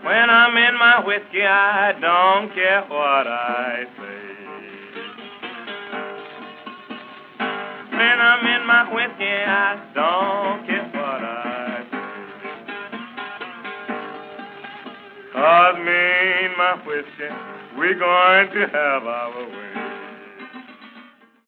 When I'm in my whiskey, I don't care what I say. When I'm in my whiskey, I don't care what I say. 'Cause me and my whiskey, we're going to have our way.